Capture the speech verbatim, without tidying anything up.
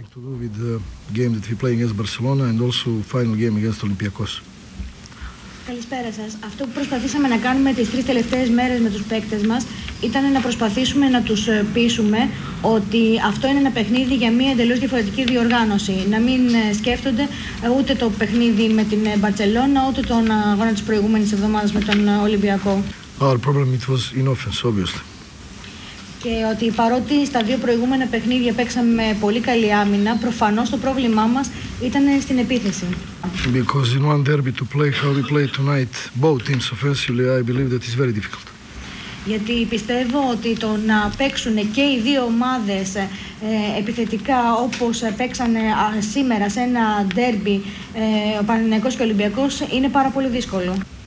to do with the game that we play against Barcelona and also final game against Olympiacos. Καλησπέρα σας. Αυτό που προσπαθήσαμε να κάνουμε τις τρεις τελευταίες μέρες με τους παίκτες μας ήταν να προσπαθήσουμε να τους πείσουμε ότι αυτό είναι ένα παιχνίδι για μια εντελώς διαφορετική διοργάνωση. Να μην σκέφτονται ούτε το παιχνίδι με την Μπαρτσελώνα, ούτε τον αγώνα της προηγούμενης εβδομάδας με τον Ολυμπιακό. Our problem it was in offense, obviously. Και ότι παρότι στα δύο προηγούμενα παιχνίδια παίξαμε με πολύ καλή άμυνα, προφανώς το πρόβλημά μας ήταν στην επίθεση. Because in one derby to play how we play tonight, both teams offensively, I believe that is very difficult. Γιατί πιστεύω ότι το να παίξουν και οι δύο ομάδες ε, επιθετικά όπως παίξανε σήμερα σε ένα ντέρμπι ε, ο Παναθηναϊκός και ο Ολυμπιακός είναι πάρα πολύ δύσκολο.